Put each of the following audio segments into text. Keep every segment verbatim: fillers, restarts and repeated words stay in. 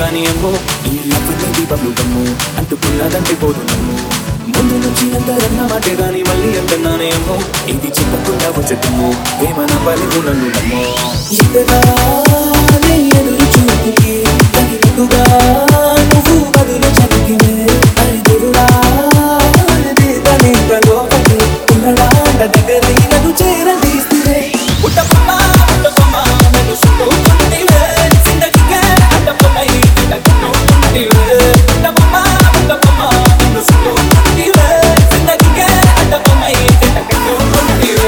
కానీ అమ్మో ఈ లవ్వుని దీపము గమ్ము అంటుకున్నదంటే పోదు నమ్ము ముందు నుంచి అందరన్న మాటే గాని మళ్ళీ అంటున్నానే అమ్మో ఇది చెప్పకుండా వచ్చేతుమ్ము ప్రేమ నా పలివు నన్ను నమ్మో ఇంతగా నీ ఎదురు చూపుకి తగినట్టుగా నువ్వు బదులు చదివినే అరి దేవుడా దేవనే ప్రలోభకి ఉన్నడా దగ్గరై నన్ను చేరదీస్తే ఉట్టపమ్మ ఉట్టపమ్మ నన్ను సుట్టుకుంటివే జిందగీకే అడ్డపమై తట్టుకుంటివే ఉట్టపమ్మ ఉట్టపమ్మ నన్ను సుట్టుకుంటివే జిందగీకే అడ్డపమై తట్టుకుంటివే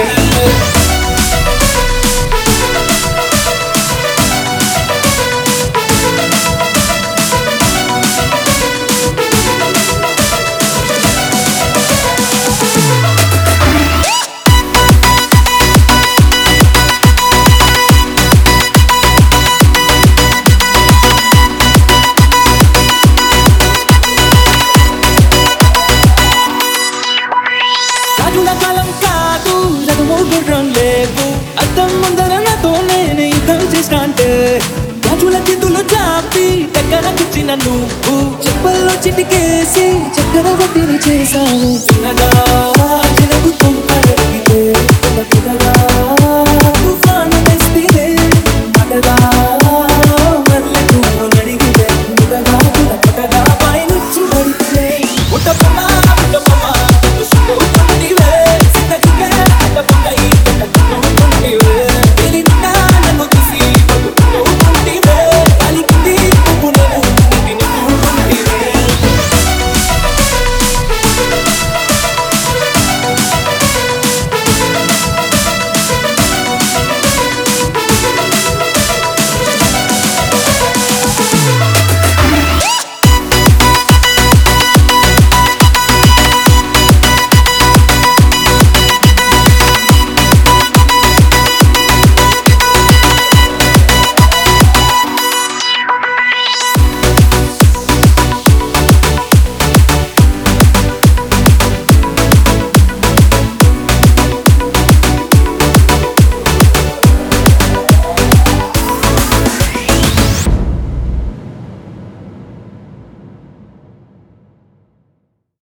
రాజుల కాలం కాదు రథము గుర్రం లేవు అద్దం ముందర నాతో నేనే యుద్ధం చేస్తా అంటే రాజుల చేతులు చాపి దగ్గరకిచ్చిన నువ్వు చెప్పల్లో చిటికేసి చక్కెర వడ్డీని చేశావు చిన్నగా చిన్నకు తుంప